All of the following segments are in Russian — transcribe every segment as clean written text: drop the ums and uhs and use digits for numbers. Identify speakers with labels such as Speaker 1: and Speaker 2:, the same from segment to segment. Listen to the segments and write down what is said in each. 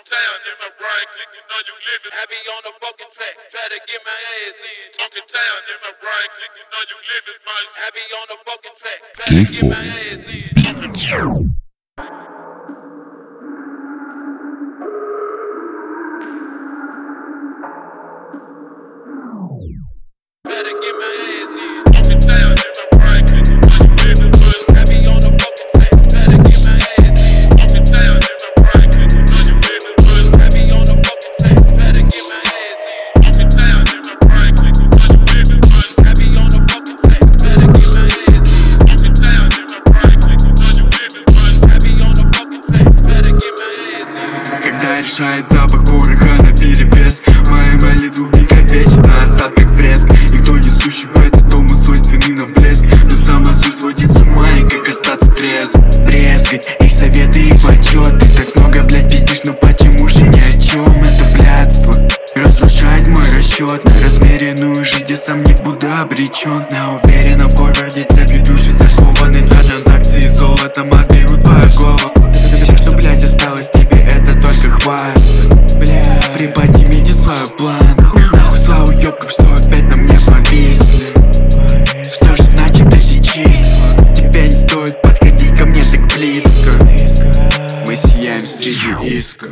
Speaker 1: town in my brain, clicking on you living. I be on the fucking track, try to get my ass in. Talking town in my brain, clicking on you living. I be on the fucking track, try to get my ass in. Better get my ass in. Talking town in my brain, clicking on you living. I be on the fucking track, try to get my ass in. Talking town in my brain, clicking on you living. I be on the fucking track, try to get my ass in. Talking town in my brain, clicking on you living. I be on the fucking track, try to get my ass in. Talking town in my brain, clicking on you living. I be on the fucking track, try to get my ass in.
Speaker 2: Когда решает запах пороха наперевес, мои молитвы вековечны на остатках фреск. И кто несущий в этот дом свойственный на блеск. Но сама суть сводит с ума, и как остаться трезв. Трескать их советы и почет. Ты так много, блядь, пиздишь, но почему же ни о чем? Это блядство разрушает мой расчет на размеренную жизнь, где сам не буду обречен. На уверенном городе цепью души закованы. Для транзакции золотом отберут твою голову. Все, что, блядь, осталось тебе, это только хваст. Бля, приподнимите свой план. Нахуй славу ёбков, что опять на мне повисли. Что же значит эти числа? Тебе не стоит подходить ко мне так близко. Мы сияем среди иска.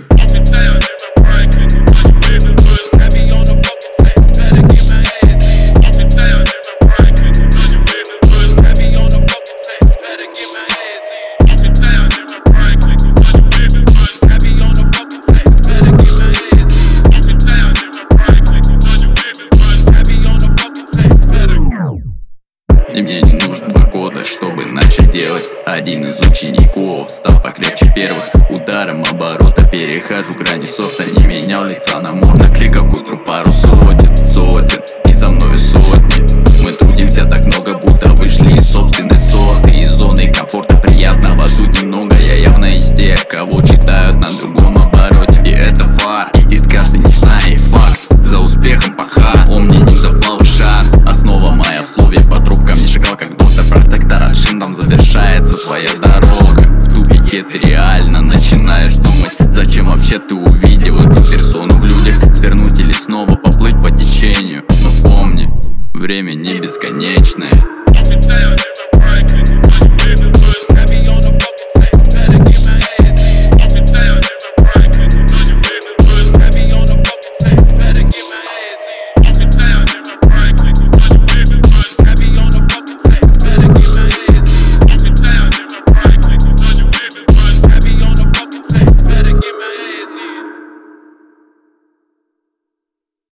Speaker 3: И мне не нужно 2 года, чтобы начать делать. Один из учеников стал покрепче первых. Ударом оборота перехожу грани софта. Не менял лица на монокликах, к утру пару сотен. И за мною сотни. Мы трудимся так много, будто вышли из собственной соты. Из зоны комфорта приятного тут немного. Я явно из тех, кого читают на другом обороте. И это фар, истит каждый, не зная факт. За успехом паха, он мне не давал шанс. Основа моя в слове, по трубкам не шагал, как доктор протекторат шин. Там завершается твоя дорога. В тупике ты реально начинаешь думать, зачем вообще ты увидел эту персону в людях. Свернуть или снова поплыть по течению. Но помни, время не бесконечное.